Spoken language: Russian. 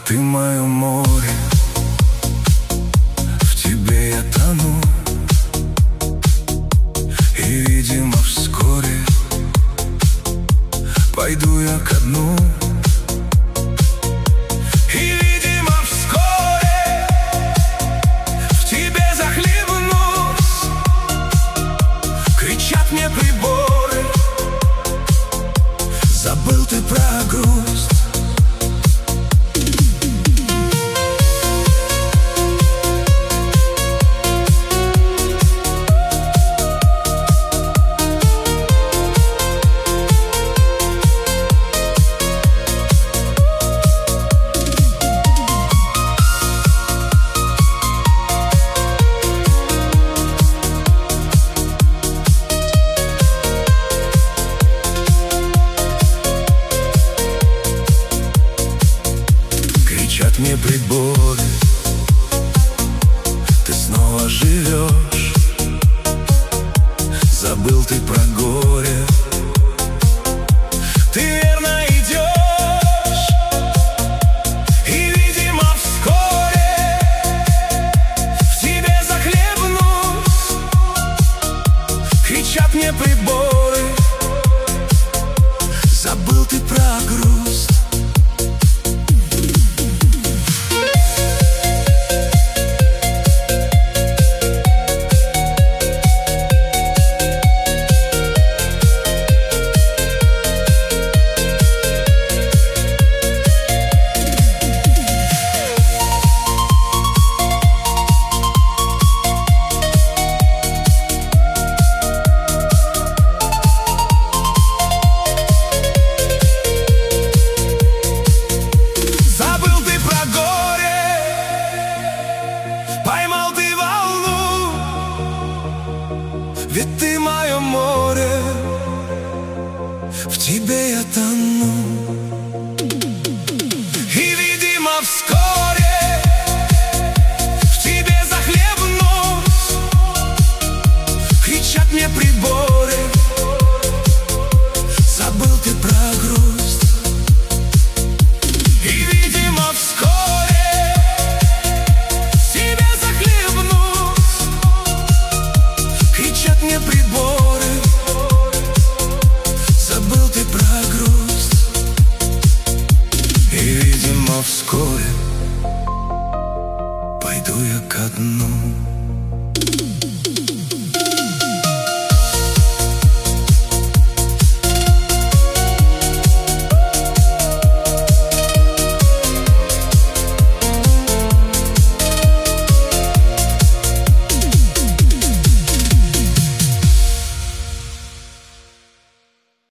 ты мое море, в тебе я тону. И, видимо, вскоре пойду я ко дну. И, видимо, вскоре в тебе захлебнусь. Кричат мне приборы: забыл ты про грусть. Кричат мне приборы: ты снова живешь. Забыл ты про горе, ты верно идешь. И, видимо, вскоре в тебе захлебнусь. Кричат мне приборы: забыл ты про грусть. Поймал ты волну, ведь ты мое море, в тебе я тону. И, видимо, вскоре в тебе захлебнусь. Кричат мне приборы: забыл ты про грусть. И, видимо, вскоре мне приборы: забыл ты про грусть. И, видимо, вскоре пойду я ко дну.